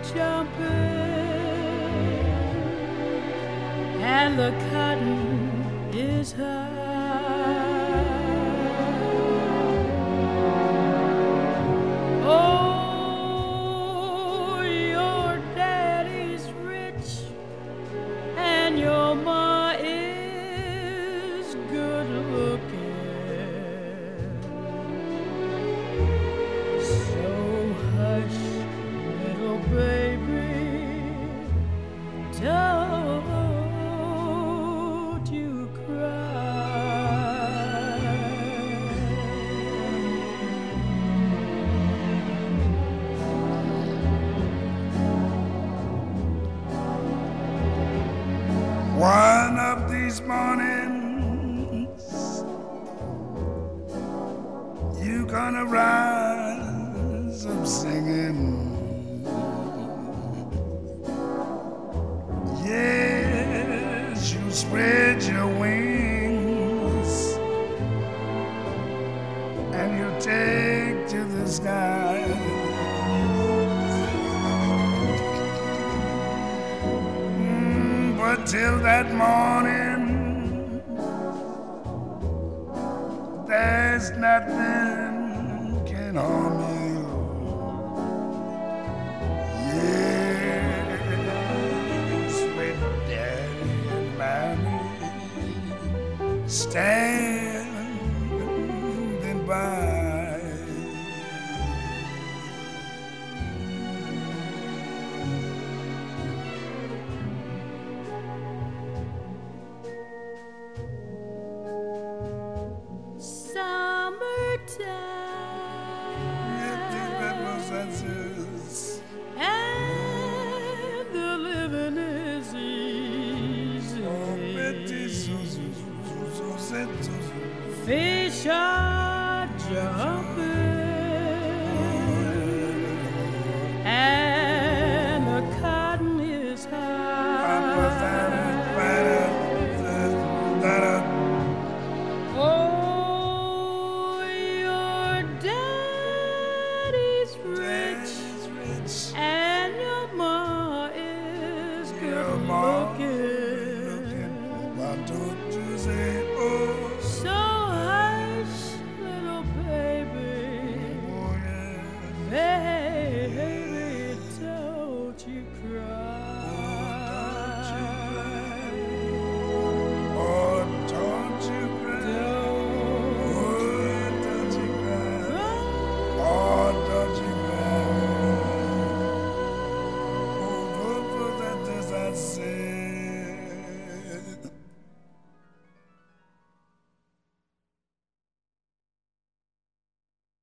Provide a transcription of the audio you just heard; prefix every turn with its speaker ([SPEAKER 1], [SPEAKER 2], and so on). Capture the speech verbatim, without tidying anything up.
[SPEAKER 1] jumping and the cotton is high. Oh, your daddy's rich and your ma is good looking. So hush, little baby, don't you cry.
[SPEAKER 2] One of these mornings, you gonna rise up singing. Yes, you spread your wings and you take to the sky. Mm, but till that morning, there's nothing can harm you. Yes, with Daddy and Mommy standing by.
[SPEAKER 1] Summertime.
[SPEAKER 2] You think that was that's it?